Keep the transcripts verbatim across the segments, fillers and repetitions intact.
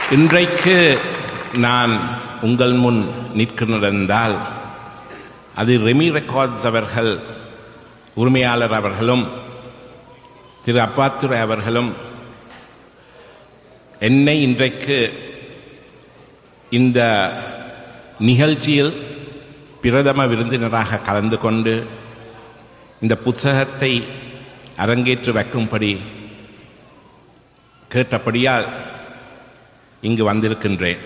இன்றைக்கு நான் உங்கள் முன் நிற்கிறென்றால் அது ரெமி ரெக்கார்ட்ஸ் அவர்கள் உரிமையாளர் அவர்களும் திரு அப்பாத்துரை அவர்களும் என்னை இன்றைக்கு இந்த நிகழ்ச்சியில் பிரதம விருந்தினராக கலந்து கொண்டு இந்த புத்தகத்தை அரங்கேற்று வைக்கும்படி கேட்டபடியால் இங்கு வந்திருக்கின்றேன்.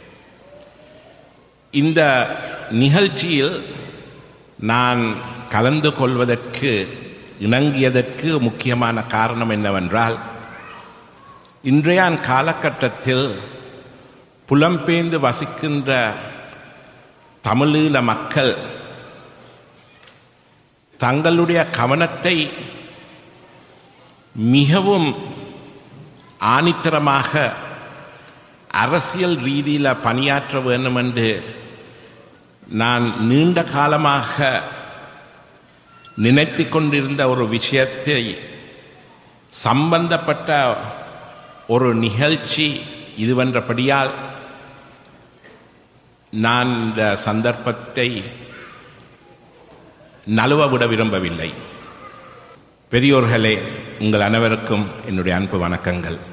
இந்த நிகழ்ச்சியில் நான் கலந்து கொள்வதற்கு இணங்கியதற்கு முக்கியமான காரணம் என்னவென்றால், இன்றைய காலகட்டத்தில் புலம்பெயர்ந்து வசிக்கின்ற தமிழீழ மக்கள் தங்களுடைய கவனத்தை மிகவும் ஆணித்தரமாக அரசியல் ரீதியில் பணியாற்ற வேண்டும் என்று நான் நீண்ட காலமாக நினைத்து கொண்டிருந்த ஒரு விஷயத்தை சம்பந்தப்பட்ட ஒரு நிகழ்ச்சி இதுவென்றபடியால் நான் இந்த சந்தர்ப்பத்தை நழுவ விட விரும்பவில்லை. பெரியோர்களே, உங்கள் அனைவருக்கும் என்னுடைய அன்பு வணக்கங்கள்.